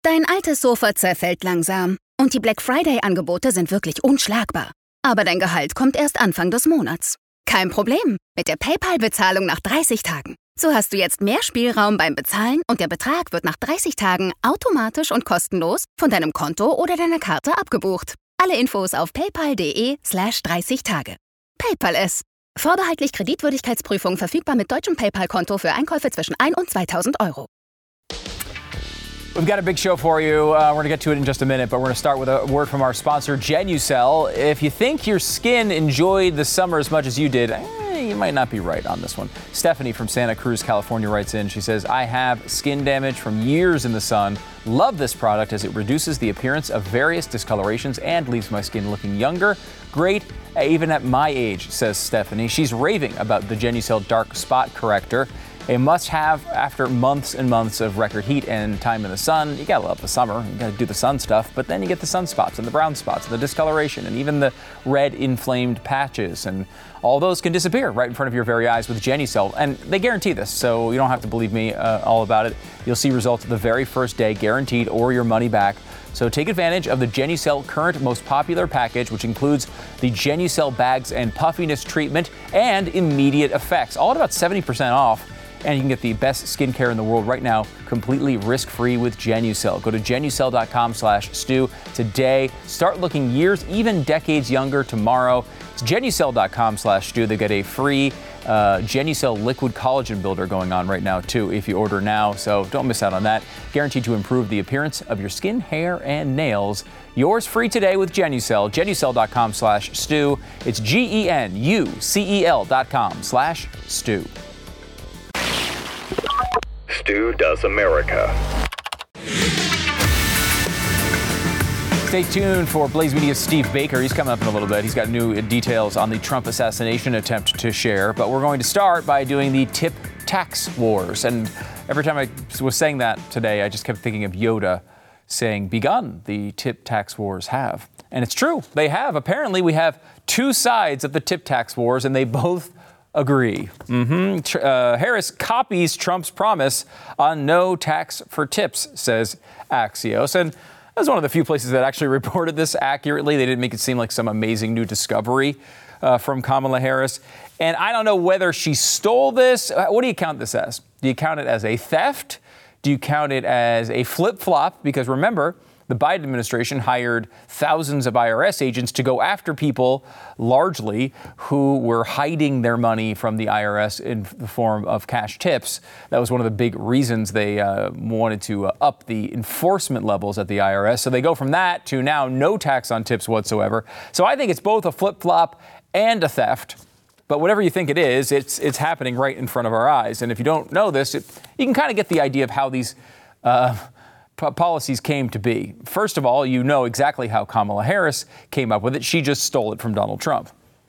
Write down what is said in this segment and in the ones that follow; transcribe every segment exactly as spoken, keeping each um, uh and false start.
Dein altes Sofa zerfällt langsam und die Black Friday-Angebote sind wirklich unschlagbar. Aber dein Gehalt kommt erst Anfang des Monats. Kein Problem mit der PayPal-Bezahlung nach dreißig Tagen. So hast du jetzt mehr Spielraum beim Bezahlen und der Betrag wird nach dreißig Tagen automatisch und kostenlos von deinem Konto oder deiner Karte abgebucht. Alle Infos auf paypal.de slash 30 Tage. PayPal es. Vorbehaltlich Kreditwürdigkeitsprüfung verfügbar mit deutschem PayPal-Konto für Einkäufe zwischen ein und zweitausend Euro. We've got a big show for you. Uh, we're going to get to it in just a minute, but we're going to start with a word from our sponsor, Genucel. If you think your skin enjoyed the summer as much as you did, eh, you might not be right on this one. Stephanie from Santa Cruz, California writes in. She says, I have skin damage from years in the sun. Love this product as it reduces the appearance of various discolorations and leaves my skin looking younger. Great, even at my age, says Stephanie. She's raving about the Genucel Dark Spot Corrector. A must-have after months and months of record heat and time in the sun. You gotta love the summer, you gotta do the sun stuff, but then you get the sunspots and the brown spots and the discoloration and even the red inflamed patches, and all those can disappear right in front of your very eyes with Genucel. And they guarantee this, so you don't have to believe me uh, all about it. You'll see results the very first day, guaranteed, or your money back. So take advantage of the Genucel current most popular package, which includes the Genucel bags and puffiness treatment and immediate effects, all at about seventy percent off. And you can get the best skincare in the world right now, completely risk-free with Genucel. Go to Genucel.com slash Stu today. Start looking years, even decades younger tomorrow. It's Genucel.com slash Stu. They get a free uh, Genucel liquid collagen builder going on right now, too, if you order now. So don't miss out on that. Guaranteed to improve the appearance of your skin, hair, and nails. Yours free today with Genucel. Genucel.com slash Stu. It's G-E-N-U-C-E-L dot com slash Stu. Stu Does America. Stay tuned for Blaze Media's Steve Baker. He's coming up in a little bit. He's got new details on the Trump assassination attempt to share. But we're going to start by doing the tip tax wars. And every time I was saying that today, I just kept thinking of Yoda saying, begun, the tip tax wars have. And it's true. They have. Apparently, we have two sides of the tip tax wars, and they both agree. Mm-hmm. Uh, Harris copies Trump's promise on no tax for tips, says Axios. And that was one of the few places that actually reported this accurately. They didn't make it seem like some amazing new discovery uh, from Kamala Harris. And I don't know whether she stole this. What do you count this as? Do you count it as a theft? Do you count it as a flip-flop? Because remember, the Biden administration hired thousands of I R S agents to go after people, largely, who were hiding their money from the I R S in the form of cash tips. That was one of the big reasons they uh, wanted to uh, up the enforcement levels at the I R S. So they go from that to now no tax on tips whatsoever. So I think it's both a flip-flop and a theft. But whatever you think it is, it's it's happening right in front of our eyes. And if you don't know this, it, you can kind of get the idea of how these uh, policies came to be. First of all, you know exactly how Kamala Harris came up with it. She just stole it from Donald Trump.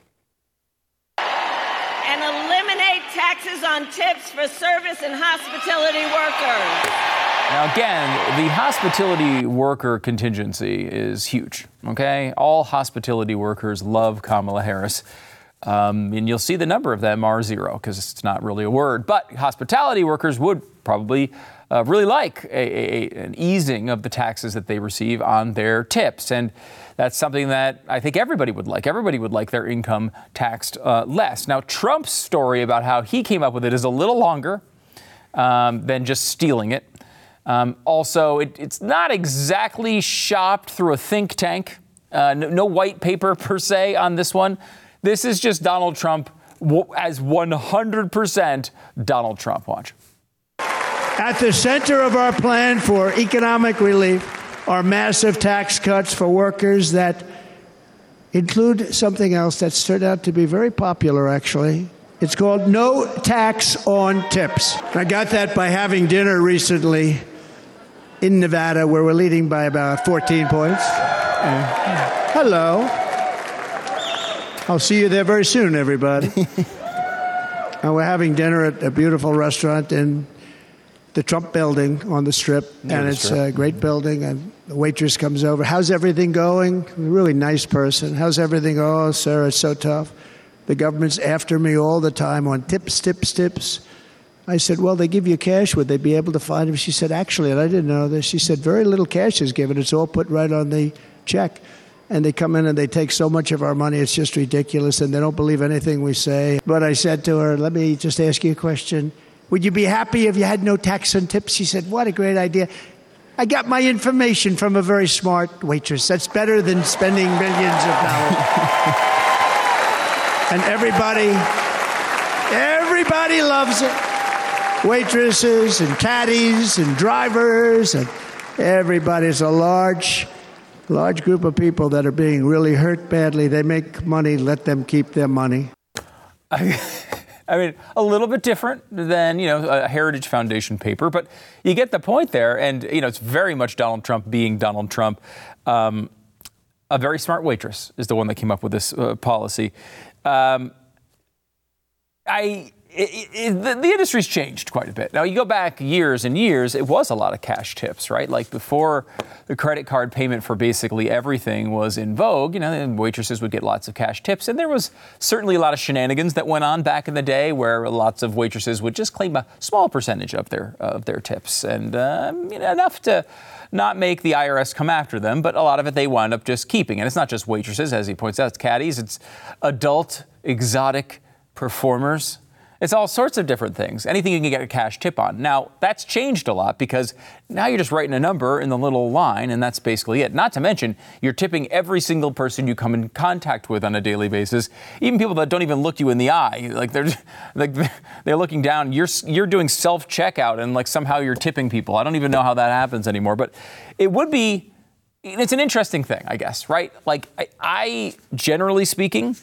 And eliminate taxes on tips for service and hospitality workers. Now, again, the hospitality worker contingency is huge, okay? All hospitality workers love Kamala Harris. Um, and you'll see the number of them are zero because it's not really a word. But hospitality workers would probably uh, really like a, a, an easing of the taxes that they receive on their tips. And that's something that I think everybody would like. Everybody would like their income taxed uh, less. Now, Trump's story about how he came up with it is a little longer um, than just stealing it. Um, also, it, it's not exactly shopped through a think tank. Uh, no, no white paper per se on this one. This is just Donald Trump as one hundred percent Donald Trump. Watch. At the center of our plan for economic relief are massive tax cuts for workers that include something else that's turned out to be very popular, actually. It's called no tax on tips. I got that by having dinner recently in Nevada, where we're leading by about fourteen points. Uh, hello. I'll see you there very soon, everybody. And we're having dinner at a beautiful restaurant in the Trump building on the Strip. Near and the it's strip. A great building. And the waitress comes over. How's everything going? A really nice person. How's everything? Oh, sir, it's so tough. The government's after me all the time on tips, tips, tips. I said, well, they give you cash. Would they be able to find him? She said, actually, and I didn't know this, she said, very little cash is given. It's all put right on the check. And they come in and they take so much of our money, it's just ridiculous, and they don't believe anything we say. But I said to her, let me just ask you a question. Would you be happy if you had no tax on tips? She said, what a great idea. I got my information from a very smart waitress. That's better than spending millions of dollars. And everybody, everybody loves it. Waitresses and caddies and drivers and everybody's a large, large group of people that are being really hurt badly. They make money, let them keep their money. I, I mean, a little bit different than, you know, a Heritage Foundation paper, but you get the point there. And, you know, it's very much Donald Trump being Donald Trump. Um, a very smart waitress is the one that came up with this uh, policy. Um, I... It, it, the, the industry's changed quite a bit. Now, you go back years and years, it was a lot of cash tips, right? Like before the credit card payment for basically everything was in vogue, you know, waitresses would get lots of cash tips. And there was certainly a lot of shenanigans that went on back in the day where lots of waitresses would just claim a small percentage of their of their tips and uh, you know, enough to not make the I R S come after them. But a lot of it they wound up just keeping. And it's not just waitresses, as he points out, it's caddies, it's adult exotic performers. It's all sorts of different things. Anything you can get a cash tip on. Now, that's changed a lot because now you're just writing a number in the little line, and that's basically it. Not to mention, you're tipping every single person you come in contact with on a daily basis, even people that don't even look you in the eye. Like they're like they're looking down. You're you're doing self-checkout, and like somehow you're tipping people. I don't even know how that happens anymore, but it would be. It's an interesting thing, I guess, right? Like I, I generally speaking,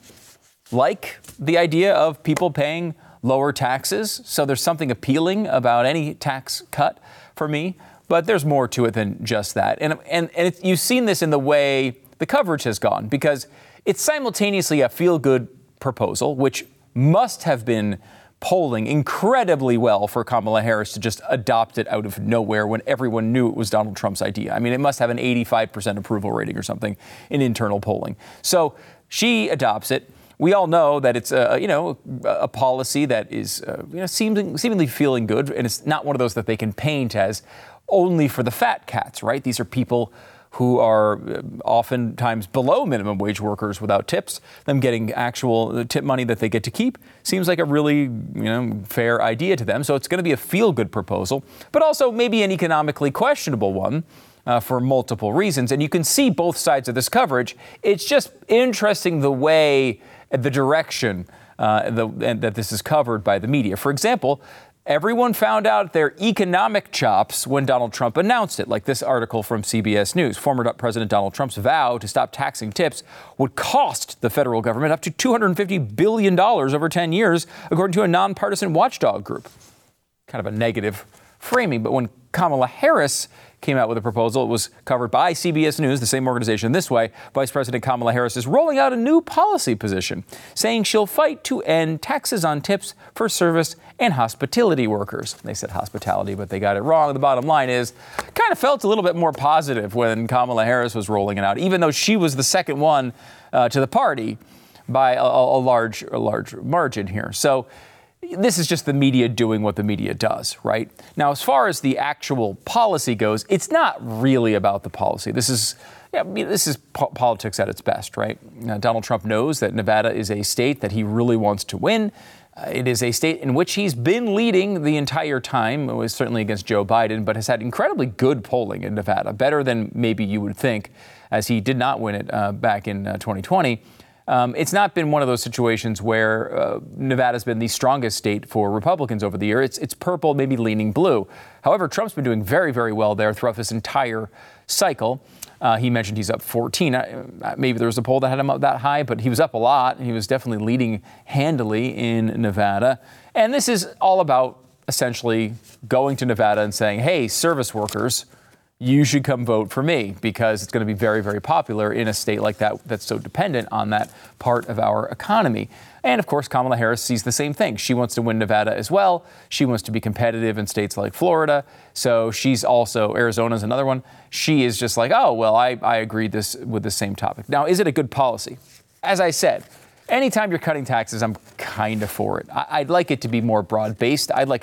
like the idea of people paying lower taxes. So there's something appealing about any tax cut for me, but there's more to it than just that. And and, and it's, you've seen this in the way the coverage has gone, because it's simultaneously a feel-good proposal, which must have been polling incredibly well for Kamala Harris to just adopt it out of nowhere when everyone knew it was Donald Trump's idea. I mean, it must have an eighty-five percent approval rating or something in internal polling. So she adopts it. We all know that it's a, you know, a policy that is, uh, you know, seeming, seemingly feeling good, and it's not one of those that they can paint as only for the fat cats, right? These are people who are oftentimes below minimum wage workers without tips. Them getting actual tip money that they get to keep seems like a really, you know, fair idea to them. So it's going to be a feel-good proposal, but also maybe an economically questionable one. Uh, for multiple reasons. And you can see both sides of this coverage. It's just interesting the way, the direction uh, the, and that this is covered by the media. For example, everyone found out their economic chops when Donald Trump announced it, like this article from C B S News. Former President Donald Trump's vow to stop taxing tips would cost the federal government up to two hundred fifty billion dollars over ten years, according to a nonpartisan watchdog group. Kind of a negative framing. But when Kamala Harris came out with a proposal, it was covered by C B S News, the same organization. This way, Vice President Kamala Harris is rolling out a new policy position, saying she'll fight to end taxes on tips for service and hospitality workers. They said hospitality, but they got it wrong. The bottom line is, kind of felt a little bit more positive when Kamala Harris was rolling it out, even though she was the second one uh, to the party by a, a large, a large margin here. So this is just the media doing what the media does, right? Now, as far as the actual policy goes, it's not really about the policy. This is yeah, this is po- politics at its best, right? Now, Donald Trump knows that Nevada is a state that he really wants to win. Uh, it is a state in which he's been leading the entire time. It was certainly against Joe Biden, but has had incredibly good polling in Nevada, better than maybe you would think, as he did not win it uh, back in uh, twenty twenty. Um, it's not been one of those situations where uh, Nevada's been the strongest state for Republicans over the year. It's it's purple, maybe leaning blue. However, Trump's been doing very, very well there throughout this entire cycle. Uh, he mentioned he's up fourteen. Uh, maybe there was a poll that had him up that high, but he was up a lot. And he was definitely leading handily in Nevada. And this is all about essentially going to Nevada and saying, hey, service workers, you should come vote for me, because it's going to be very, very popular in a state like that that's so dependent on that part of our economy. And of course, Kamala Harris sees the same thing. She wants to win Nevada as well. She wants to be competitive in states like Florida. So she's also, Arizona's another one. She is just like, oh, well, I, I agreed this with the same topic. Now, is it a good policy? As I said, anytime you're cutting taxes, I'm kind of for it. I, I'd like it to be more broad-based. I'd like it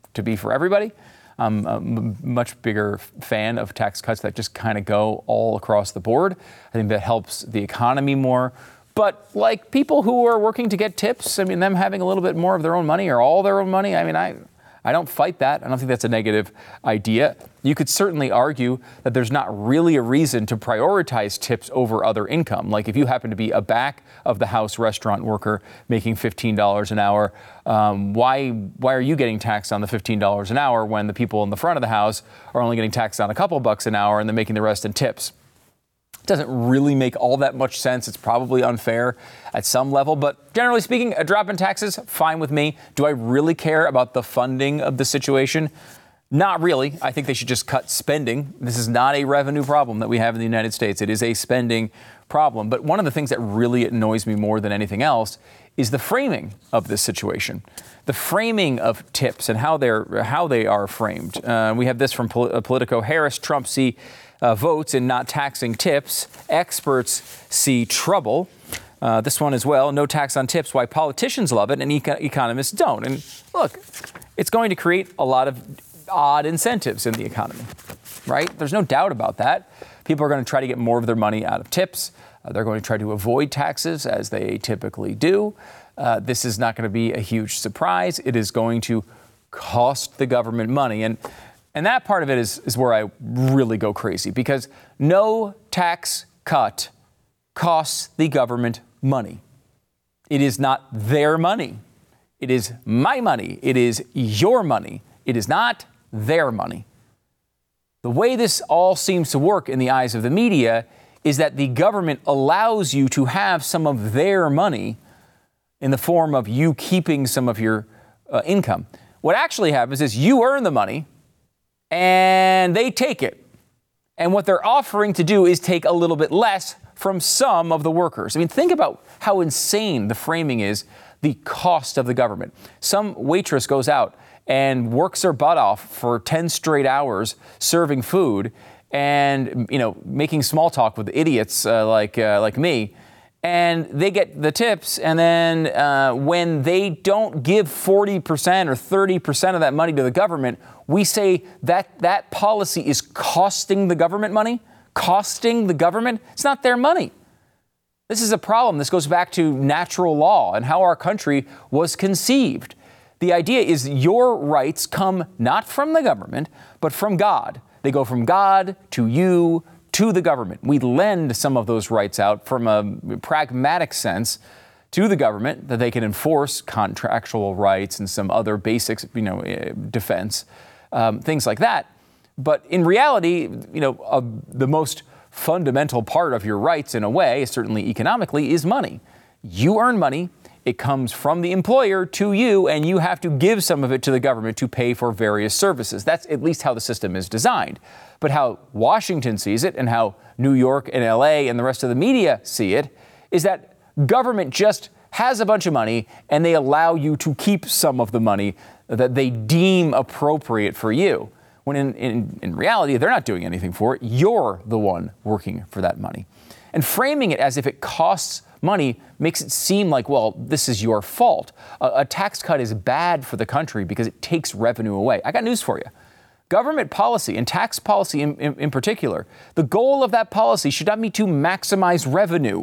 to be for everybody. I'm a m- much bigger fan of tax cuts that just kind of go all across the board. I think that helps the economy more. But like people who are working to get tips, I mean, them having a little bit more of their own money or all their own money, I mean, I I don't fight that. I don't think that's a negative idea. You could certainly argue that there's not really a reason to prioritize tips over other income. Like if you happen to be a back of the house restaurant worker making fifteen dollars an hour, um, why why are you getting taxed on the fifteen dollars an hour when the people in the front of the house are only getting taxed on a couple bucks an hour and they're making the rest in tips? Doesn't really make all that much sense. It's probably unfair at some level, but generally speaking, a drop in taxes, fine with me. Do I really care about the funding of the situation? Not really. I think they should just cut spending. This is not a revenue problem that we have in the United States. It is a spending problem. But one of the things that really annoys me more than anything else is the framing of this situation. The framing of tips and how they're how they are framed. Uh, we have this from Pol- Politico. Harris, Trump see Uh, votes in not taxing tips. Experts see trouble. Uh, this one as well. No tax on tips. Why politicians love it and eco- economists don't. And look, it's going to create a lot of odd incentives in the economy, right? There's no doubt about that. People are going to try to get more of their money out of tips. Uh, they're going to try to avoid taxes as they typically do. Uh, this is not going to be a huge surprise. It is going to cost the government money. And And that part of it is, is where I really go crazy, because no tax cut costs the government money. It is not their money. It is my money. It is your money. It is not their money. The way this all seems to work in the eyes of the media is that the government allows you to have some of their money in the form of you keeping some of your uh, income. What actually happens is you earn the money, and they take it. And what they're offering to do is take a little bit less from some of the workers. I mean, think about how insane the framing is, the cost of the government. Some waitress goes out and works her butt off for ten straight hours serving food and, you know, making small talk with idiots uh, like uh, like me. And they get the tips, and then uh, when they don't give forty percent or thirty percent of that money to the government, we say that that policy is costing the government money, costing the government. It's not their money. This is a problem. This goes back to natural law and how our country was conceived. The idea is your rights come not from the government, but from God. They go from God to you, to the government. We lend some of those rights out from a pragmatic sense to the government that they can enforce contractual rights and some other basics, you know, defense, um, things like that. But in reality, you know, uh, the most fundamental part of your rights in a way, certainly economically, is money. You earn money. It comes from the employer to you, and you have to give some of it to the government to pay for various services. That's at least how the system is designed. But how Washington sees it and how New York and L A and the rest of the media see it is that government just has a bunch of money and they allow you to keep some of the money that they deem appropriate for you. When in, in, in reality, they're not doing anything for it. You're the one working for that money. And framing it as if it costs money makes it seem like, well, this is your fault. A, a tax cut is bad for the country because it takes revenue away. I got news for you. Government policy and tax policy in, in, in particular, the goal of that policy should not be to maximize revenue.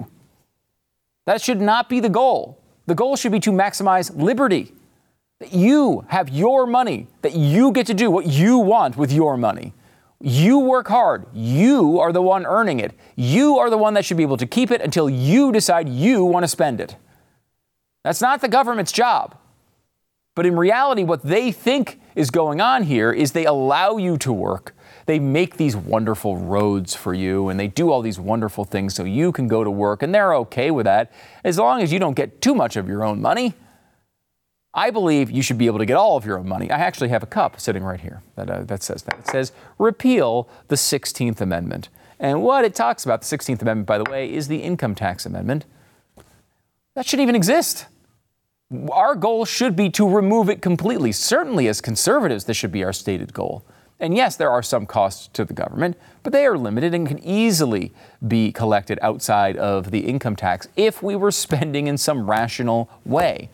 That should not be the goal. The goal should be to maximize liberty. That you have your money, that you get to do what you want with your money. You work hard. You are the one earning it. You are the one that should be able to keep it until you decide you want to spend it. That's not the government's job. But in reality, what they think is going on here is they allow you to work. They make these wonderful roads for you, and they do all these wonderful things so you can go to work, and they're okay with that as long as you don't get too much of your own money. I believe you should be able to get all of your own money. I actually have a cup sitting right here that, uh, that says that. It says, repeal the sixteenth Amendment. And what it talks about, the sixteenth Amendment, by the way, is the income tax amendment. That shouldn't even exist. Our goal should be to remove it completely. Certainly as conservatives, this should be our stated goal. And yes, there are some costs to the government, but they are limited and can easily be collected outside of the income tax if we were spending in some rational way.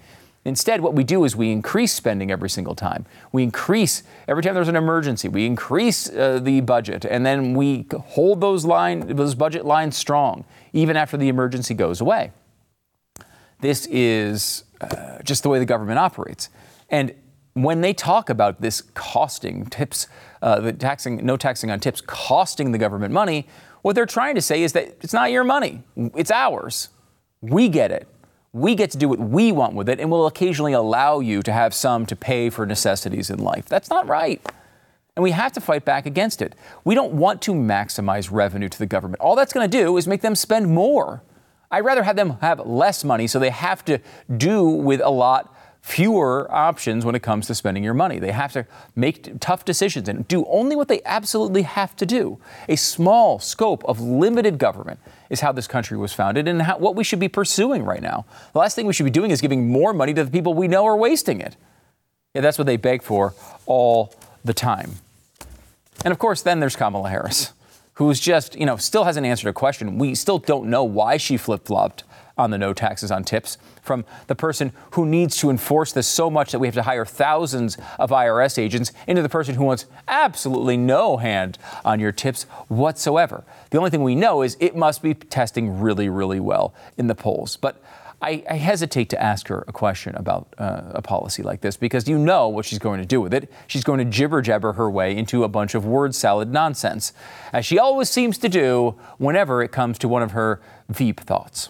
Instead, what we do is we increase spending every single time. We increase every time there's an emergency. We increase uh, the budget, and then we hold those line, those budget lines strong, even after the emergency goes away. This is uh, just the way the government operates. And when they talk about this costing tips, uh, the taxing, no taxing on tips, costing the government money, what they're trying to say is that it's not your money, it's ours. We get it. We get to do what we want with it, and we'll occasionally allow you to have some to pay for necessities in life. That's not right. And we have to fight back against it. We don't want to maximize revenue to the government. All that's going to do is make them spend more. I'd rather have them have less money so they have to do with a lot fewer options when it comes to spending your money. They have to make tough decisions and do only what they absolutely have to do. A small scope of limited government is how this country was founded and how, what we should be pursuing right now. The last thing we should be doing is giving more money to the people we know are wasting it. Yeah, that's what they beg for all the time. And of course, then there's Kamala Harris, who's just, you know, still hasn't answered a question. We still don't know why she flip-flopped on the no taxes on tips, from the person who needs to enforce this so much that we have to hire thousands of I R S agents into the person who wants absolutely no hand on your tips whatsoever. The only thing we know is it must be testing really, really well in the polls. But I, I hesitate to ask her a question about uh, a policy like this because you know what she's going to do with it. She's going to jibber-jabber her way into a bunch of word salad nonsense, as she always seems to do whenever it comes to one of her Veep thoughts.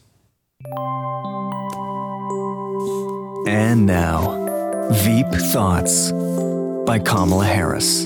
And now, Veep Thoughts by Kamala Harris.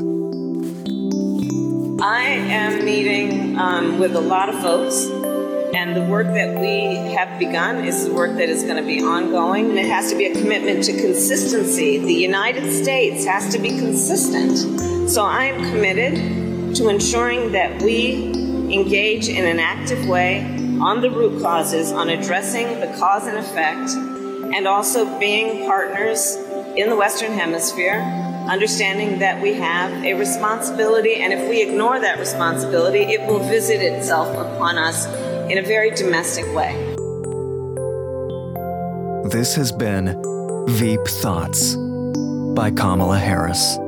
I am meeting um, with a lot of folks, and the work that we have begun is the work that is going to be ongoing, and it has to be a commitment to consistency. The United States has to be consistent. So I am committed to ensuring that we engage in an active way on the root causes, on addressing the cause and effect, and also being partners in the Western Hemisphere, understanding that we have a responsibility, and if we ignore that responsibility, it will visit itself upon us in a very domestic way. This has been Veep Thoughts by Kamala Harris.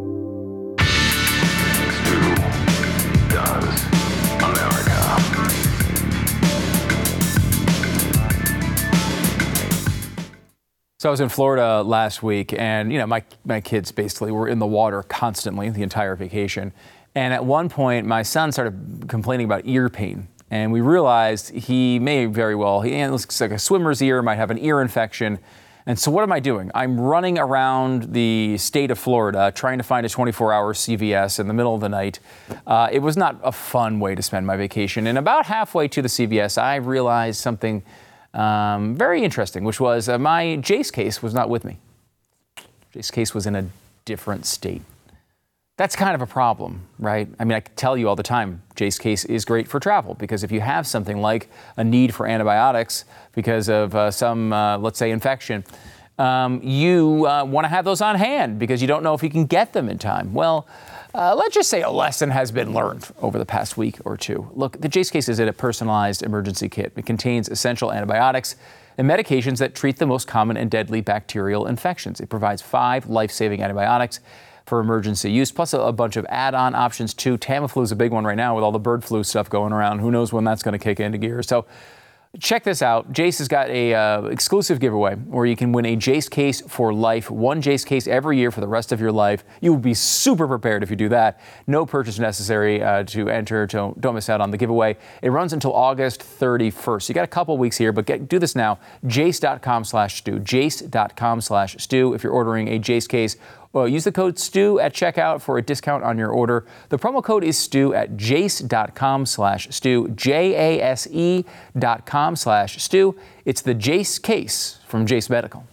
So I was in Florida last week, and you know my my kids basically were in the water constantly the entire vacation. And at one point, my son started complaining about ear pain, and we realized he may very well he it looks like a swimmer's ear, might have an ear infection. And so what am I doing? I'm running around the state of Florida trying to find a twenty-four hour C V S in the middle of the night. Uh, it was not a fun way to spend my vacation. And about halfway to the C V S, I realized something Um, very interesting, which was uh, my Jace case was not with me. Jace case was in a different state. That's kind of a problem, right? I mean, I can tell you all the time, Jace case is great for travel because if you have something like a need for antibiotics because of uh, some, uh, let's say, infection, um, you uh, want to have those on hand because you don't know if you can get them in time. Well, Uh, let's just say a lesson has been learned over the past week or two. Look, the Jace case is a personalized emergency kit. It contains essential antibiotics and medications that treat the most common and deadly bacterial infections. It provides five life-saving antibiotics for emergency use, plus a, a bunch of add-on options too. Tamiflu is a big one right now with all the bird flu stuff going around. Who knows when that's going to kick into gear. So check this out. Jace has got a uh, exclusive giveaway where you can win a Jace case for life. One Jace case every year for the rest of your life. You will be super prepared if you do that. No purchase necessary uh, to enter. Don't, don't miss out on the giveaway. It runs until August thirty-first. You got a couple weeks here, but get, do this now. Jace.com slash Stu. Jace.com slash Stu. If you're ordering a Jace case, well, use the code Stu at checkout for a discount on your order. The promo code is Stu at jace.com slash Stu, J A S E dot com slash Stu. It's the Jace case from Jace Medical.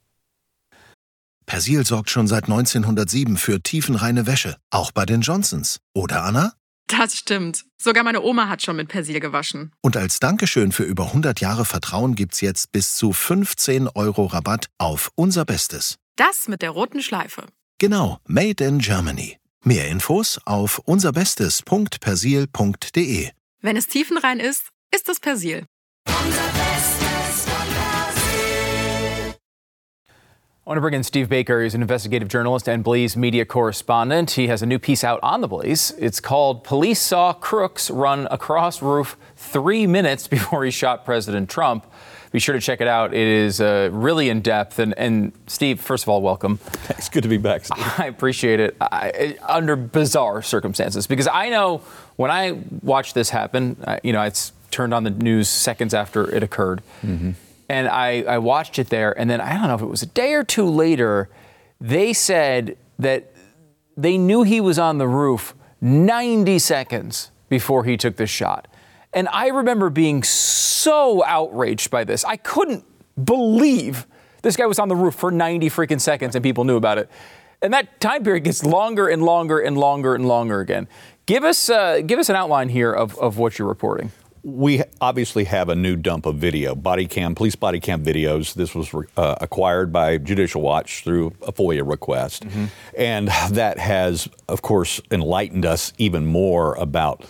Persil sorgt schon seit neunzehnhundertsieben für tiefenreine Wäsche, auch bei den Johnsons. Oder, Anna? Das stimmt. Sogar meine Oma hat schon mit Persil gewaschen. Und als Dankeschön für über hundert Jahre Vertrauen gibt's jetzt bis zu fünfzehn Euro Rabatt auf unser Bestes. Das mit der roten Schleife. Genau, made in Germany. Mehr Infos auf unserbestes punkt persil punkt de. Wenn es tiefenrein ist, ist es Persil. I want to bring in Steve Baker. He's an investigative journalist and Blaze media correspondent. He has a new piece out on the Blaze. It's called Police Saw Crooks Run Across Roof Three Minutes Before He Shot President Trump. Be sure to check it out. It is uh, really in depth. And, and Steve, first of all, welcome. It's good to be back, Steve. I appreciate it. I, under bizarre circumstances, because I know when I watched this happen, I, you know, it's turned on the news seconds after it occurred. Mm-hmm. And I, I watched it there, and then I don't know if it was a day or two later, they said that they knew he was on the roof ninety seconds before he took the shot. And I remember being so outraged by this. I couldn't believe this guy was on the roof for ninety freaking seconds and people knew about it. And that time period gets longer and longer and longer and longer again. Give us uh, give us an outline here of, of what you're reporting. We obviously have a new dump of video, body cam, police body cam videos. This was uh, acquired by Judicial Watch through a FOIA request. Mm-hmm. And that has, of course, enlightened us even more about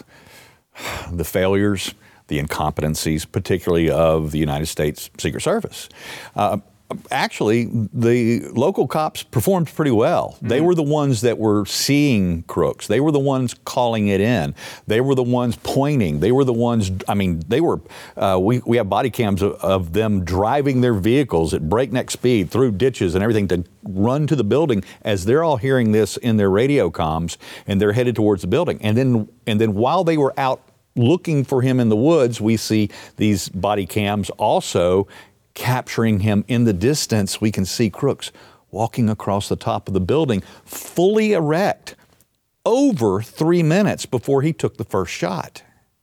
the failures, the incompetencies, particularly of the United States Secret Service. Uh, Actually, the local cops performed pretty well. Mm-hmm. They were the ones that were seeing crooks. They were the ones calling it in. They were the ones pointing. They were the ones, I mean, they were, uh, we, we have body cams of, of them driving their vehicles at breakneck speed through ditches and everything to run to the building as they're all hearing this in their radio comms and they're headed towards the building. And then, and then while they were out looking for him in the woods, we see these body cams also capturing him in the distance. We can see crooks walking across the top of the building, fully erect, over three minutes before he took the first shot.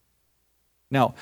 Now,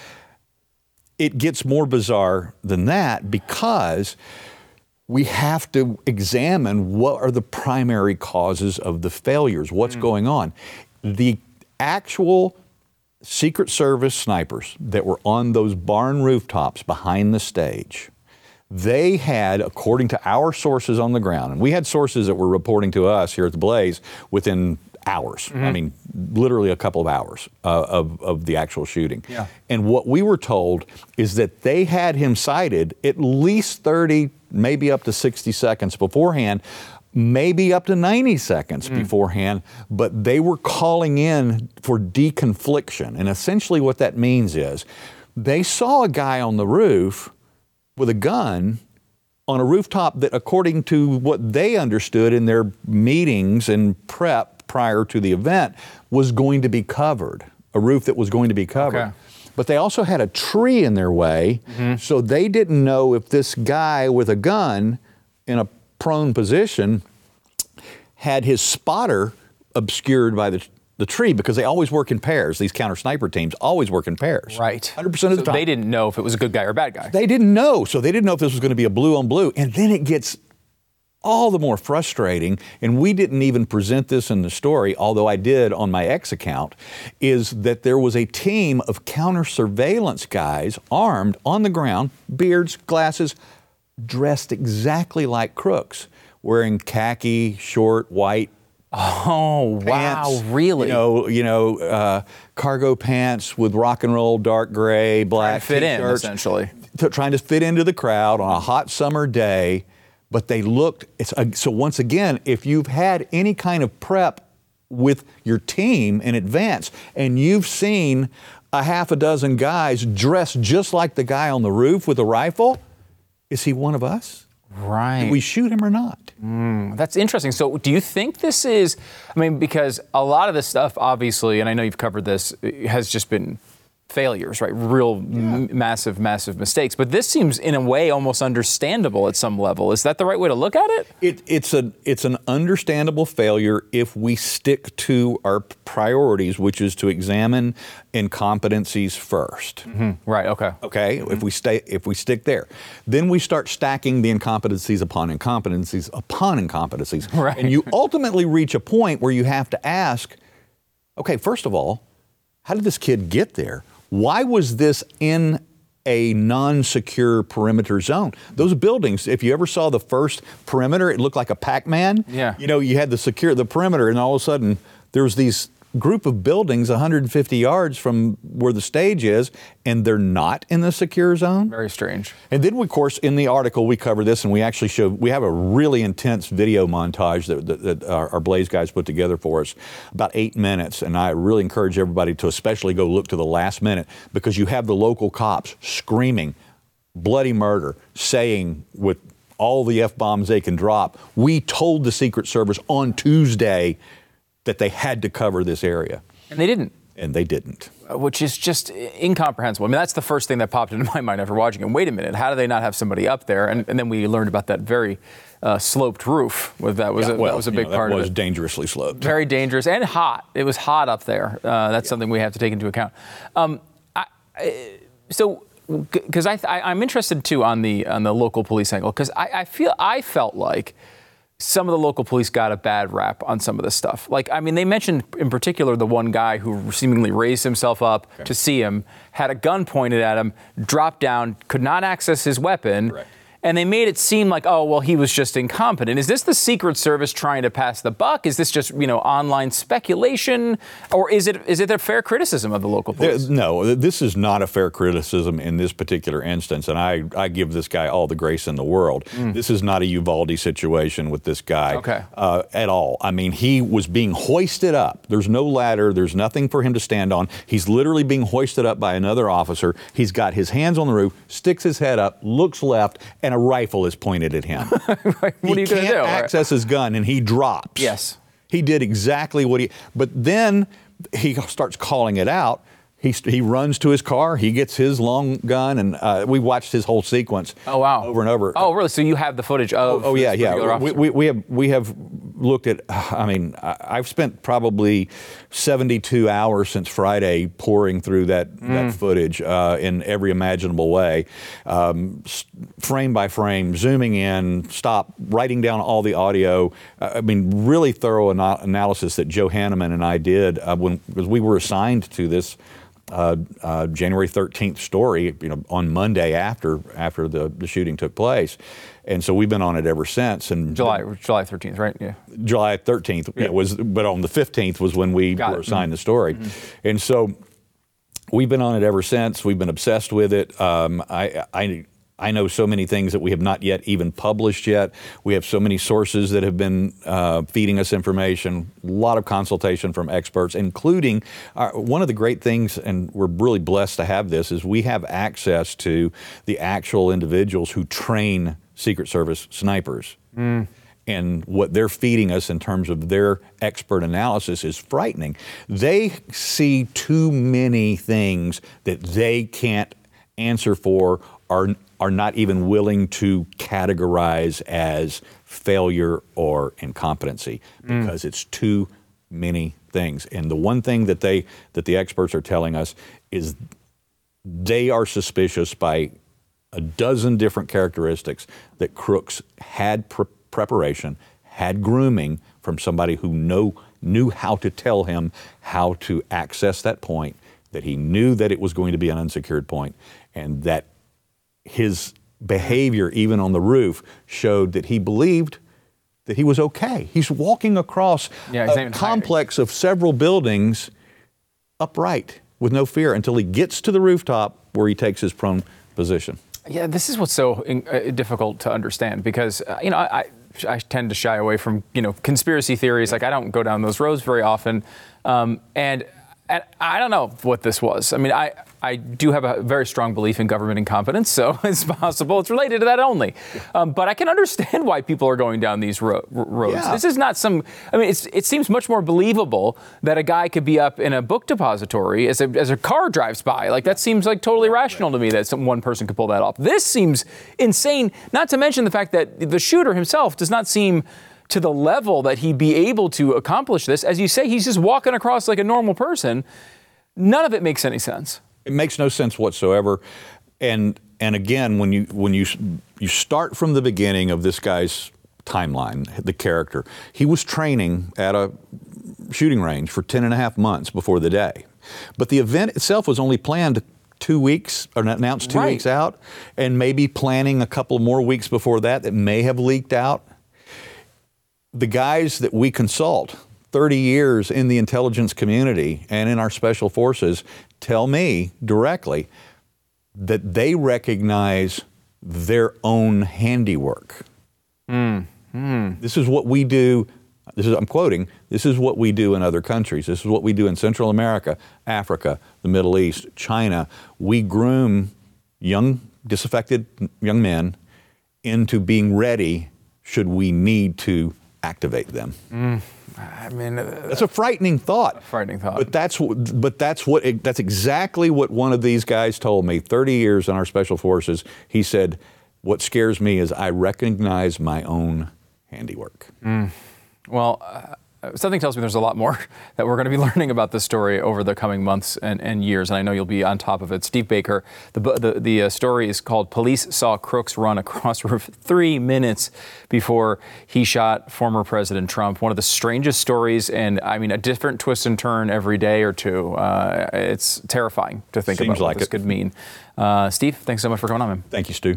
it gets more bizarre than that because we have to examine what are the primary causes of the failures, what's mm. going on. The actual Secret Service snipers that were on those barn rooftops behind the stage, they had, according to our sources on the ground, and we had sources that were reporting to us here at the Blaze within hours. Mm-hmm. I mean, literally a couple of hours uh, of, of the actual shooting. Yeah. And what we were told is that they had him sighted at least thirty, maybe up to sixty seconds beforehand, maybe up to ninety seconds mm. beforehand, but they were calling in for deconfliction. And essentially what that means is they saw a guy on the roof with a gun on a rooftop that, according to what they understood in their meetings and prep prior to the event, was going to be covered, a roof that was going to be covered. Okay. But they also had a tree in their way, mm-hmm. so they didn't know if this guy with a gun in a prone position had his spotter obscured by the the tree, because they always work in pairs. These counter sniper teams always work in pairs. Right. one hundred percent of the so time. They didn't know if it was a good guy or a bad guy. They didn't know. So they didn't know if this was going to be a blue on blue. And then it gets all the more frustrating, and we didn't even present this in the story, although I did on my X account, is that there was a team of counter surveillance guys armed on the ground, beards, glasses, dressed exactly like crooks, wearing khaki, short, white Oh, wow, pants, really? You know, you know, uh, cargo pants with rock and roll, dark gray, black fit in, t-shirts, essentially. T- trying to fit into the crowd on a hot summer day. But they looked, it's a, so once again, if you've had any kind of prep with your team in advance and you've seen a half a dozen guys dressed just like the guy on the roof with a rifle, is he one of us? Right. Did we shoot him or not? Mm, that's interesting. So do you think this is, I mean, because a lot of this stuff, obviously, and I know you've covered this, has just been failures, right? Real yeah. m- massive, massive mistakes. But this seems, in a way, almost understandable at some level. Is that the right way to look at it? it it's a it's an understandable failure if we stick to our priorities, which is to examine incompetencies first. Mm-hmm. Right. Okay. Okay. Mm-hmm. If we stay, if we stick there, then we start stacking the incompetencies upon incompetencies upon incompetencies, right. And you ultimately reach a point where you have to ask, okay, first of all, how did this kid get there? Why was this in a non-secure perimeter zone? Those buildings, if you ever saw the first perimeter, it looked like a Pac-Man. Yeah. You know, you had the secure, the perimeter, and all of a sudden there was these group of buildings one hundred fifty yards from where the stage is, and they're not in the secure zone. Very strange. And then, of course, in the article, we cover this, and we actually show, we have a really intense video montage that, that, that our, our Blaze guys put together for us, about eight minutes. And I really encourage everybody to especially go look to the last minute, because you have the local cops screaming bloody murder, saying with all the F-bombs they can drop, we told the Secret Service on Tuesday that they had to cover this area. And they didn't. And they didn't. Which is just incomprehensible. I mean, that's the first thing that popped into my mind after watching it. Wait a minute, how do they not have somebody up there? And, and then we learned about that very uh, sloped roof. With that was yeah, a, well, that was a big you know, part of it. That was dangerously sloped. Very dangerous and hot. It was hot up there. Uh, that's yeah. something we have to take into account. Um, I, I, so, because I, I, I'm interested too on the on the local police angle, because I, I feel I felt like some of the local police got a bad rap on some of this stuff. Like, I mean, they mentioned in particular the one guy who seemingly raised himself up okay. to see him, had a gun pointed at him, dropped down, could not access his weapon. Correct. And they made it seem like, oh, well, he was just incompetent. Is this the Secret Service trying to pass the buck? Is this just, you know, online speculation? Or is it is it a fair criticism of the local police? There, no, this is not a fair criticism in this particular instance. And I, I give this guy all the grace in the world. Mm. This is not a Uvalde situation with this guy okay. uh, at all. I mean, he was being hoisted up. There's no ladder. There's nothing for him to stand on. He's literally being hoisted up by another officer. He's got his hands on the roof, sticks his head up, looks left, and a rifle is pointed at him. What he are you going to do? He can't access his gun, and he drops. Yes. He did exactly what he, but then he starts calling it out. He, he runs to his car, he gets his long gun, and uh, we watched his whole sequence oh, wow. over and over. Oh, really? So you have the footage of Oh, oh yeah, yeah. We, we, we, have, we have looked at, I mean, I've spent probably seventy-two hours since Friday pouring through that, mm. that footage uh, in every imaginable way, um, frame by frame, zooming in, stop, writing down all the audio. Uh, I mean, really thorough ana- analysis that Joe Hanneman and I did uh, when, because we were assigned to this Uh, uh, January thirteenth story, you know, on Monday after after the, the shooting took place, and so we've been on it ever since. And July July thirteenth, right? Yeah. July thirteenth yeah. was, but on the fifteenth was when we Got were it. assigned mm-hmm. the story, mm-hmm. and so we've been on it ever since. We've been obsessed with it. Um, I I. I know so many things that we have not yet even published yet. We have so many sources that have been uh, feeding us information, a lot of consultation from experts, including our, one of the great things, and we're really blessed to have this, is we have access to the actual individuals who train Secret Service snipers. Mm. And what they're feeding us in terms of their expert analysis is frightening. They see too many things that they can't answer for, are are not even willing to categorize as failure or incompetency, because mm. it's too many things. And the one thing that they that the experts are telling us is they are suspicious by a dozen different characteristics that Crooks had pre- preparation, had grooming from somebody who know, knew how to tell him how to access that point, that he knew that it was going to be an unsecured point, and that his behavior, even on the roof, showed that he believed that he was okay. He's walking across yeah, a complex of several buildings upright with no fear until he gets to the rooftop where he takes his prone position. Yeah, this is what's so in, uh, difficult to understand, because, uh, you know, I, I tend to shy away from, you know, conspiracy theories. Like, I don't go down those roads very often. Um, and, and I don't know what this was. I mean, I... I do have a very strong belief in government incompetence, so it's possible it's related to that only. Um, but I can understand why people are going down these ro- roads. Yeah. This is not some, I mean, it's, it seems much more believable that a guy could be up in a book depository as a, as a car drives by. Like, that seems like totally rational to me that some, one person could pull that off. This seems insane, not to mention the fact that the shooter himself does not seem to the level that he'd be able to accomplish this. As you say, he's just walking across like a normal person. None of it makes any sense. It makes no sense whatsoever, and and again, when you when you you start from the beginning of this guy's timeline, the character, he was training at a shooting range for ten and a half months before the day, but the event itself was only planned two weeks, or announced two right. weeks out, and maybe planning a couple more weeks before that that may have leaked out. The guys that we consult thirty years in the intelligence community and in our special forces tell me directly that they recognize their own handiwork. Mm. Mm. This is what we do. This is, I'm quoting, this is what we do in other countries. This is what we do in Central America, Africa, the Middle East, China. We groom young, disaffected young men into being ready should we need to activate them. Mm. I mean, uh, that's a frightening thought. A frightening thought. But that's but that's what it, that's exactly what one of these guys told me. thirty years in our special forces. He said, "What scares me is I recognize my own handiwork." Mm. Well, uh, something tells me there's a lot more that we're going to be learning about this story over the coming months and, and years, and I know you'll be on top of it. Steve Baker, the the, the uh, story is called "Police Saw Crooks Run Across Roof" three minutes before he shot former President Trump. One of the strangest stories, and I mean, a different twist and turn every day or two. Uh, it's terrifying to think Seems about what like this it. could mean. Uh, Steve, thanks so much for coming on, man. Thank you, Stu.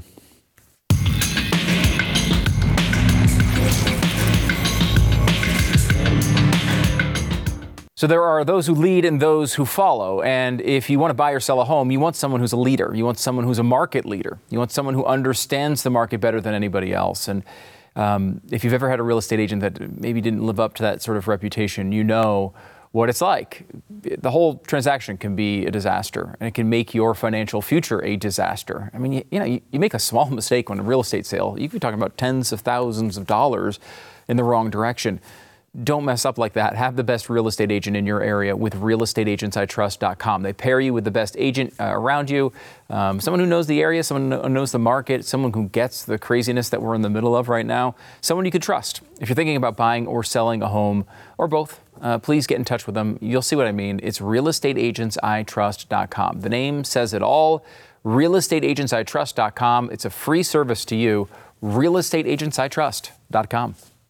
So there are those who lead and those who follow. And if you want to buy or sell a home, you want someone who's a leader. You want someone who's a market leader. You want someone who understands the market better than anybody else. And um, if you've ever had a real estate agent that maybe didn't live up to that sort of reputation, you know what it's like. The whole transaction can be a disaster, and it can make your financial future a disaster. I mean, you, you know, you, you make a small mistake on a real estate sale, you could be talking about tens of thousands of dollars in the wrong direction. Don't mess up like that. Have the best real estate agent in your area with real estate agents I trust dot com. They pair you with the best agent uh, around you, um, someone who knows the area, someone who knows the market, someone who gets the craziness that we're in the middle of right now, someone you could trust. If you're thinking about buying or selling a home, or both, uh, please get in touch with them. You'll see what I mean. It's real estate agents I trust dot com. The name says it all. real estate agents I trust dot com. It's a free service to you. real estate agents I trust dot com.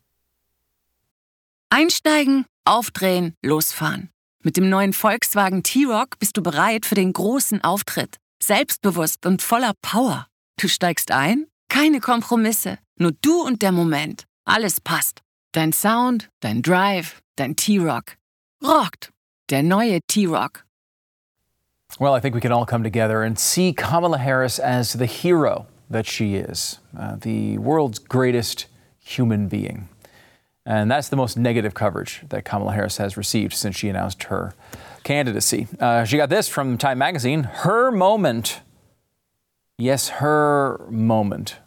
Einsteigen, aufdrehen, losfahren. Mit dem neuen Volkswagen T-Roc bist du bereit für den großen Auftritt. Selbstbewusst und voller Power. Du steigst ein? Keine Kompromisse. Nur du und der Moment. Alles passt. Dein Sound, dein Drive, dein T-Roc. Rockt. Der neue T-Roc. Well, I think we can all come together and see Kamala Harris as the hero that she is. Uh, the world's greatest human being. And that's the most negative coverage that Kamala Harris has received since she announced her candidacy. Uh, she got this from Time Magazine. Her moment. Yes, her moment.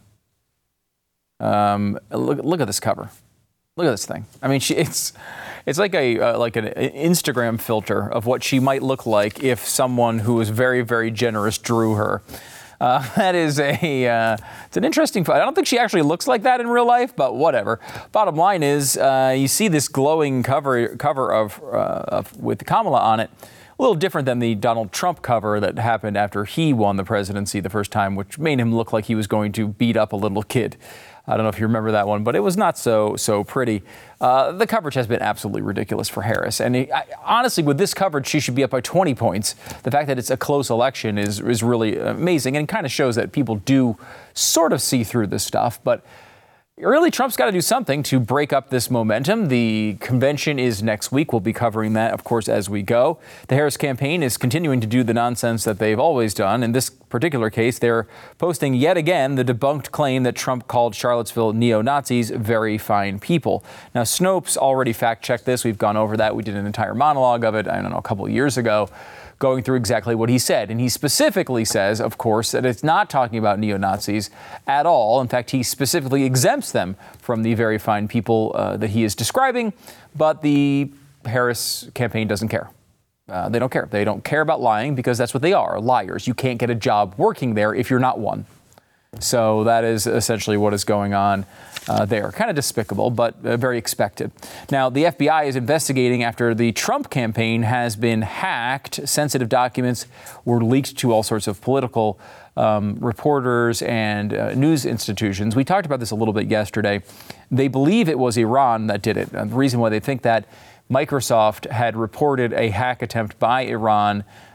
Um, look, look at this cover. Look at this thing. I mean, she, it's it's like a uh, like an Instagram filter of what she might look like if someone who is very, very generous drew her. Uh, that is a, uh, it's an interesting photo. I don't think she actually looks like that in real life, but whatever. Bottom line is, uh, you see this glowing cover cover of, uh, of with Kamala on it. A little different than the Donald Trump cover that happened after he won the presidency the first time, which made him look like he was going to beat up a little kid. I don't know if you remember that one, but it was not so so pretty. Uh, the coverage has been absolutely ridiculous for Harris. And it, I, honestly, with this coverage, she should be up by twenty points. The fact that it's a close election is, is really amazing and kind of shows that people do sort of see through this stuff. But really, Trump's got to do something to break up this momentum. The convention is next week. We'll be covering that, of course, as we go. The Harris campaign is continuing to do the nonsense that they've always done. In this particular case, they're posting yet again the debunked claim that Trump called Charlottesville neo-Nazis very fine people. Now, Snopes already fact-checked this. We've gone over that. We did an entire monologue of it, I don't know, a couple of years ago, going through exactly what he said. And he specifically says, of course, that it's not talking about neo-Nazis at all. In fact, he specifically exempts them from the very fine people uh, that he is describing. But the Harris campaign doesn't care. Uh, they don't care. They don't care about lying because that's what they are, liars. You can't get a job working there if you're not one. So that is essentially what is going on uh, there. Kind of despicable, but uh, very expected. Now, the F B I is investigating after the Trump campaign has been hacked. Sensitive documents were leaked to all sorts of political um, reporters and uh, news institutions. We talked about this a little bit yesterday. They believe it was Iran that did it. And the reason why they think that, Microsoft had reported a hack attempt by Iran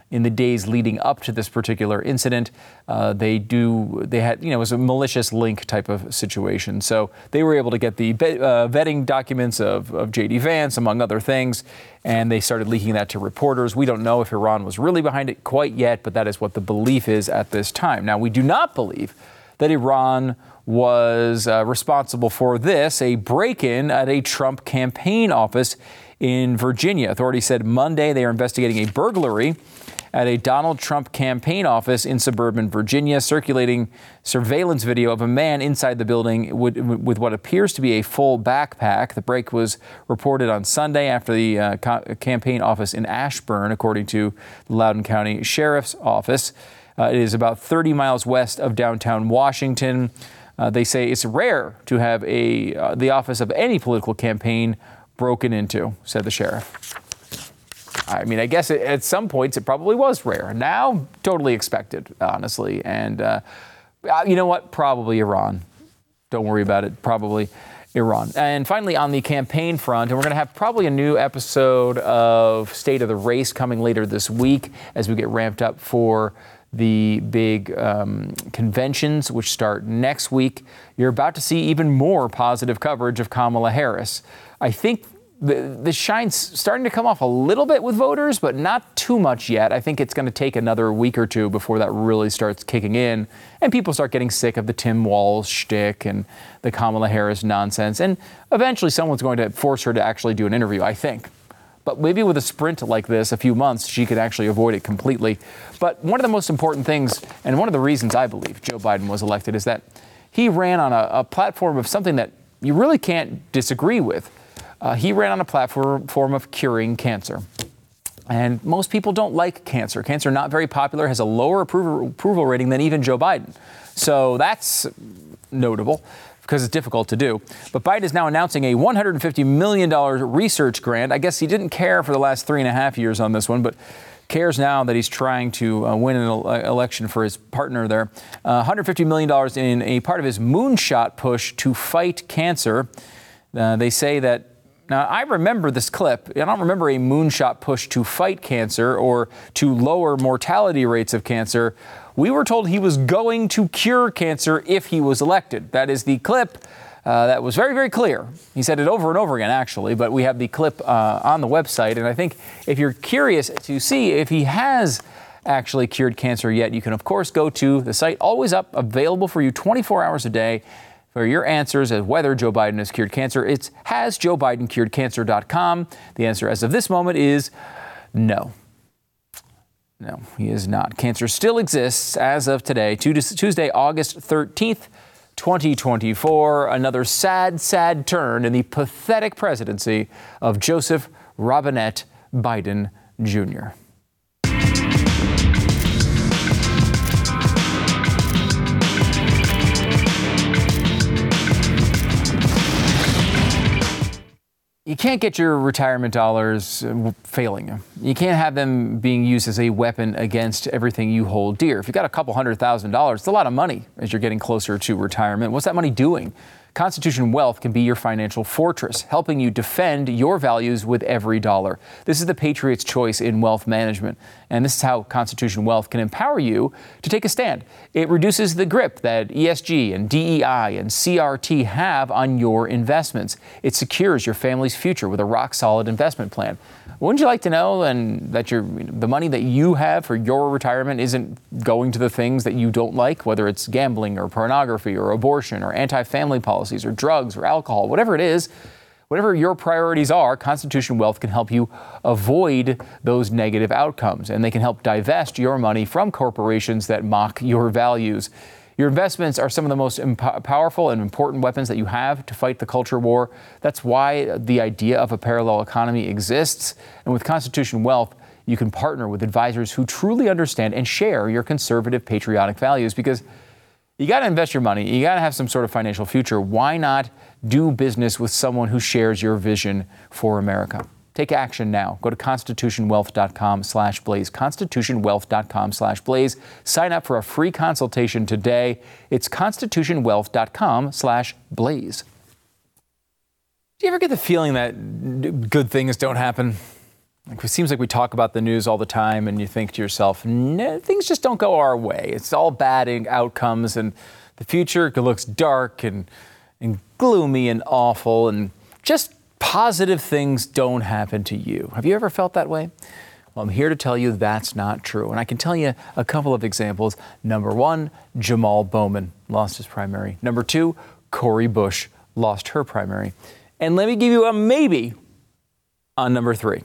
in the days leading up to this particular incident. Uh, they do, they had, you know, it was a malicious link type of situation. So they were able to get the uh, vetting documents of, of J D Vance, among other things, and they started leaking that to reporters. We don't know if Iran was really behind it quite yet, but that is what the belief is at this time. Now, we do not believe that Iran was uh, responsible for this, a break-in at a Trump campaign office in Virginia. Authorities said Monday they are investigating a burglary at a Donald Trump campaign office in suburban Virginia, circulating surveillance video of a man inside the building with, with what appears to be a full backpack. The break was reported on Sunday after the uh, co- campaign office in Ashburn, according to the Loudoun County Sheriff's Office. Uh, it is about thirty miles west of downtown Washington. Uh, they say it's rare to have a uh, the office of any political campaign broken into, said the sheriff. I mean, I guess it, at some points it probably was rare. Now, totally expected, honestly. And uh, you know what? Probably Iran. Don't worry about it. Probably Iran. And finally, on the campaign front, and we're going to have probably a new episode of State of the Race coming later this week as we get ramped up for the big um, conventions, which start next week. You're about to see even more positive coverage of Kamala Harris. I think the, the shine's starting to come off a little bit with voters, but not too much yet. I think it's going to take another week or two before that really starts kicking in, and people start getting sick of the Tim Walz shtick and the Kamala Harris nonsense. And eventually someone's going to force her to actually do an interview, I think. But maybe with a sprint like this, a few months, she could actually avoid it completely. But one of the most important things, and one of the reasons I believe Joe Biden was elected, is that he ran on a, a platform of something that you really can't disagree with. Uh, he ran on a platform form of curing cancer. And most people don't like cancer. Cancer, not very popular, has a lower approval, approval rating than even Joe Biden. So that's notable, because it's difficult to do. But Biden is now announcing a one hundred fifty million dollars research grant. I guess he didn't care for the last three and a half years on this one, but cares now that he's trying to uh, win an ele- election for his partner there. Uh, one hundred fifty million dollars in a part of his moonshot push to fight cancer. Uh, they say that, now I remember this clip. I don't remember a moonshot push to fight cancer or to lower mortality rates of cancer. We were told he was going to cure cancer if he was elected. That is the clip uh, that was very, very clear. He said it over and over again, actually, but we have the clip uh, on the website. And I think if you're curious to see if he has actually cured cancer yet, you can, of course, go to the site, always up, available for you twenty-four hours a day for your answers as whether Joe Biden has cured cancer. It's has joe biden cured cancer dot com. The answer as of this moment is no. No, he is not. Cancer still exists as of today, Tuesday, August thirteenth, twenty twenty-four. Another sad, sad turn in the pathetic presidency of Joseph Robinette Biden Junior You can't get your retirement dollars failing you. You can't have them being used as a weapon against everything you hold dear. If you've got a couple hundred thousand dollars, it's a lot of money as you're getting closer to retirement. What's that money doing? Constitution Wealth can be your financial fortress, helping you defend your values with every dollar. This is the Patriot's choice in wealth management, and this is how Constitution Wealth can empower you to take a stand. It reduces the grip that E S G and D E I and C R T have on your investments. It secures your family's future with a rock-solid investment plan. Wouldn't you like to know and that your the money that you have for your retirement isn't going to the things that you don't like, whether it's gambling or pornography or abortion or anti-family policies or drugs or alcohol, whatever it is, whatever your priorities are, Constitution Wealth can help you avoid those negative outcomes, and they can help divest your money from corporations that mock your values. Your investments are some of the most emp- powerful and important weapons that you have to fight the culture war. That's why the idea of a parallel economy exists. And with Constitution Wealth, you can partner with advisors who truly understand and share your conservative, patriotic values, because you got to invest your money. You got to have some sort of financial future. Why not do business with someone who shares your vision for America? Take action now. Go to constitution wealth dot com slash blaze, constitution wealth dot com slash blaze. Sign up for a free consultation today. It's constitution wealth dot com slash blaze. Do you ever get the feeling that good things don't happen? It seems like we talk about the news all the time, and you think to yourself, nah, things just don't go our way. It's all bad outcomes, and the future looks dark and, and gloomy and awful, and just positive things don't happen to you. Have you ever felt that way? Well, I'm here to tell you that's not true. And I can tell you a couple of examples. Number one, Jamal Bowman lost his primary. Number two, Cori Bush lost her primary. And let me give you a maybe on number three.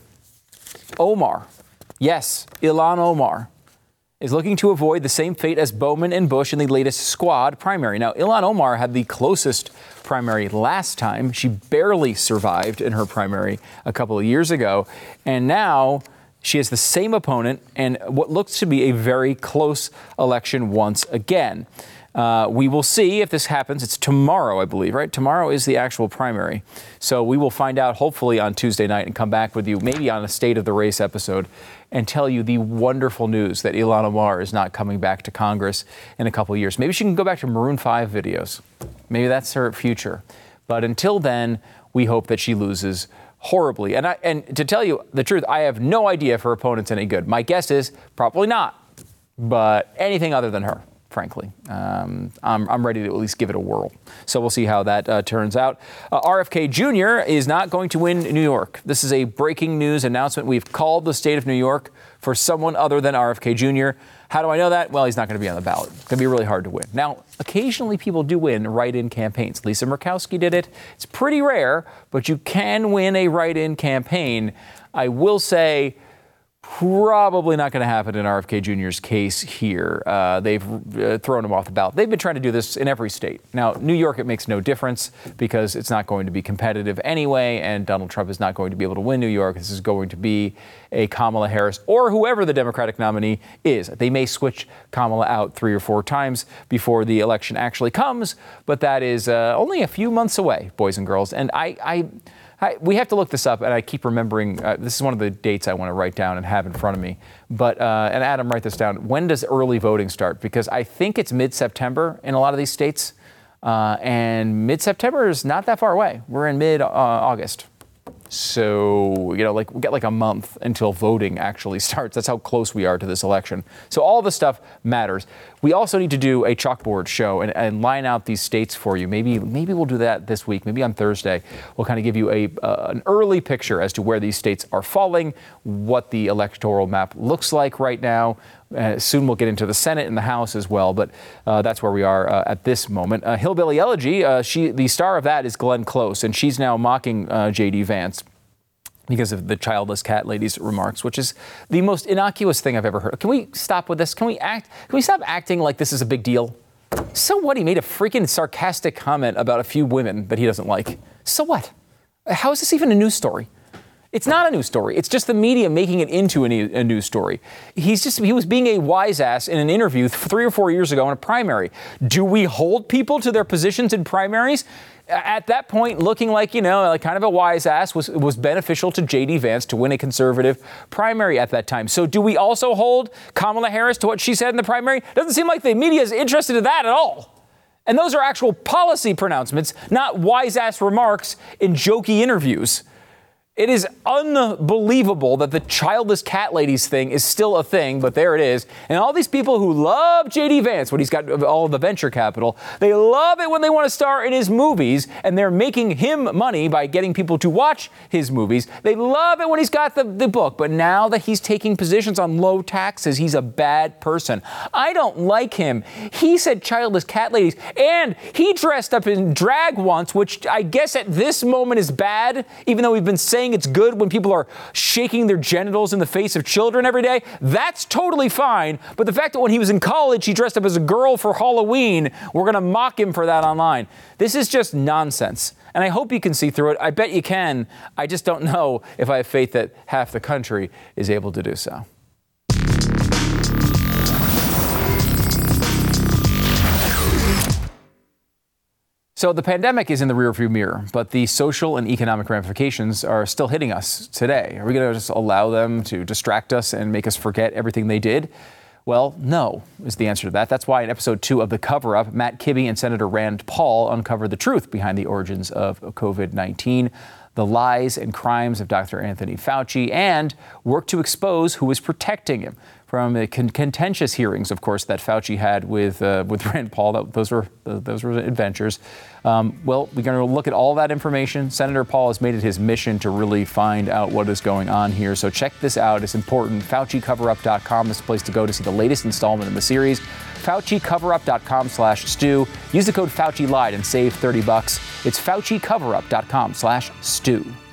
Omar, yes, Ilhan Omar, is looking to avoid the same fate as Bowman and Bush in the latest squad primary. Now, Ilhan Omar had the closest primary last time. She barely survived in her primary a couple of years ago. And now she has the same opponent and what looks to be a very close election once again. Uh, we will see if this happens. It's tomorrow, I believe, right? Tomorrow is the actual primary. So we will find out hopefully on Tuesday night and come back with you maybe on a State of the Race episode and tell you the wonderful news that Ilhan Omar is not coming back to Congress in a couple of years. Maybe she can go back to Maroon five videos. Maybe that's her future. But until then, we hope that she loses horribly. And I, and to tell you the truth, I have no idea if her opponent's any good. My guess is probably not, but anything other than her. Frankly, um, I'm, I'm ready to at least give it a whirl. So we'll see how that uh, turns out. Uh, R F K Junior is not going to win New York. This is a breaking news announcement. We've called the state of New York for someone other than R F K Junior How do I know that? Well, he's not going to be on the ballot. It's going to be really hard to win. Now, occasionally people do win write-in campaigns. Lisa Murkowski did it. It's pretty rare, but you can win a write-in campaign. I will say, probably not going to happen in R F K Junior's case here. Uh, they've uh, thrown him off the ballot. They've been trying to do this in every state. Now, New York, it makes no difference because it's not going to be competitive anyway, and Donald Trump is not going to be able to win New York. This is going to be a Kamala Harris or whoever the Democratic nominee is. They may switch Kamala out three or four times before the election actually comes, but that is uh, only a few months away, boys and girls. And I... I I, we have to look this up, and I keep remembering, uh, this is one of the dates I want to write down and have in front of me. But, uh, and Adam, write this down. When does early voting start? Because I think it's mid-September in a lot of these states, uh, and mid-September is not that far away. We're in mid-August. So, you know, like we get like a month until voting actually starts. That's how close we are to this election. So all this stuff matters. We also need to do a chalkboard show and, and line out these states for you. Maybe maybe we'll do that this week. Maybe on Thursday, we'll kind of give you a uh, an early picture as to where these states are falling, what the electoral map looks like right now. Uh, soon we'll get into the Senate and the House as well, but uh, that's where we are uh, at this moment. Uh, Hillbilly Elegy, uh, she the star of that is Glenn Close, and she's now mocking uh, J D Vance because of the childless cat lady's remarks, which is the most innocuous thing I've ever heard. Can we stop with this? Can we act? Can we stop acting like this is a big deal? So what? He made a freaking sarcastic comment about a few women that he doesn't like. So what? How is this even a news story? It's not a news story. It's just the media making it into a, a news story. He's just, he was being a wise ass in an interview three or four years ago in a primary. Do we hold people to their positions in primaries? At that point, looking like, you know, like kind of a wise ass was, was beneficial to J D Vance to win a conservative primary at that time. So do we also hold Kamala Harris to what she said in the primary? Doesn't seem like the media is interested in that at all. And those are actual policy pronouncements, not wise ass remarks in jokey interviews. It is unbelievable that the childless cat ladies thing is still a thing, but there it is. And all these people who love J D Vance, when he's got all of the venture capital, they love it when they want to star in his movies, and they're making him money by getting people to watch his movies. They love it when he's got the, the book, but now that he's taking positions on low taxes, he's a bad person. I don't like him. He said childless cat ladies, and he dressed up in drag once, which I guess at this moment is bad, even though we've been saying it's good when people are shaking their genitals in the face of children every day. That's totally fine. But the fact that when he was in college, he dressed up as a girl for Halloween, we're going to mock him for that online. This is just nonsense. And I hope you can see through it. I bet you can. I just don't know if I have faith that half the country is able to do so. So the pandemic is in the rearview mirror, but the social and economic ramifications are still hitting us today. Are we going to just allow them to distract us and make us forget everything they did? Well, no, is the answer to that. That's why in episode two of The Cover-Up, Matt Kibbe and Senator Rand Paul uncovered the truth behind the origins of covid nineteen. the lies and crimes of Doctor Anthony Fauci and work to expose who is protecting him from the con- contentious hearings, of course, that Fauci had with uh, with Rand Paul. That, those were uh, those were adventures. Um, well, we're going to look at all that information. Senator Paul has made it his mission to really find out what is going on here. So check this out. It's important. Fauci Cover Up dot com is the place to go to see the latest installment in the series. Fauci Cover Up dot com slash Stu. Use the code FauciLied and save thirty bucks. It's Fauci Cover Up dot com slash Stu.